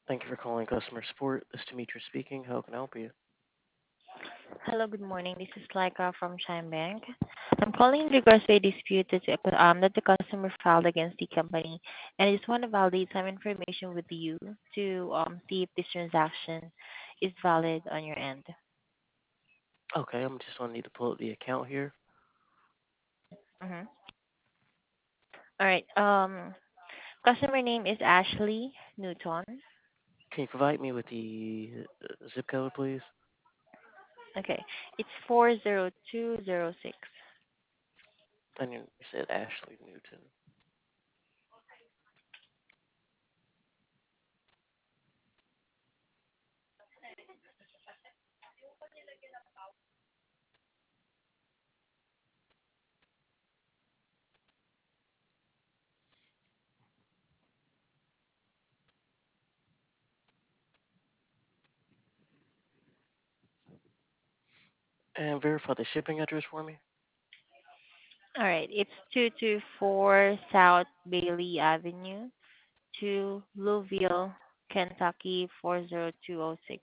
Thank you for calling customer support. This is Dimitri speaking. How can I help you? Hello, good morning. This is Laika from Chime Bank. I'm calling in regards to a dispute that the customer filed against the company, and I just want to validate some information with you to see if this transaction is valid on your end. Okay, I'm just gonna need to pull up the account here. Mm-hmm. All right. Customer name is Ashley Newton. Can you provide me with the zip code, please? Okay, it's 40206. And you said Ashley Newton. And verify the shipping address for me. All right, it's 224 South Bailey Avenue, to Louisville, Kentucky 40206.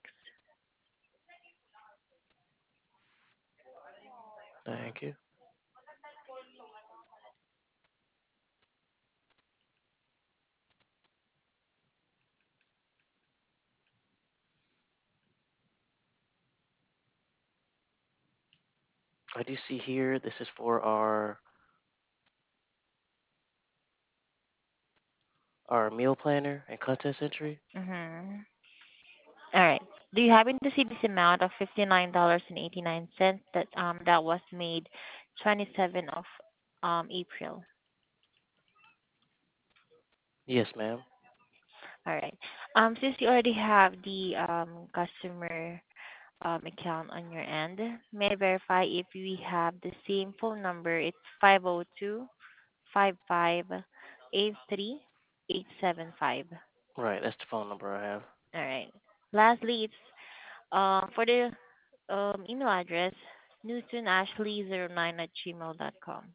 Thank you. I do see here this is for our meal planner and contest entry. Mm-hmm. All right. Do you happen to see this amount of $59.89 that was made 27 of April? Yes, ma'am. All right. Since you already have the customer account on your end, may I verify if we have the same phone number? It's 502-5583-8755. Right, that's the phone number I have. All right. Lastly, it's for the email address, newtonashley09@gmail.com.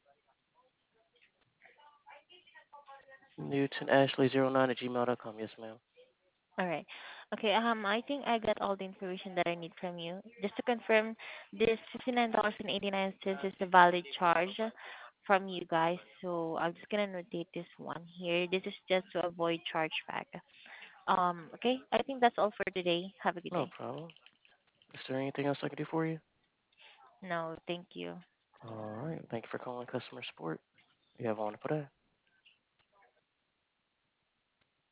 NewtonAshley09@gmail.com. Yes, ma'am. All right. Okay. I think I got all the information that I need from you. Just to confirm, this $59.89 is a valid charge from you guys. So I'm just gonna notate this one here. This is just to avoid chargeback. Okay. I think that's all for today. Have a good No day. problem. Is there anything else I can do for you? No, thank you. All right. Thank you for calling customer support. You have a wonderful day.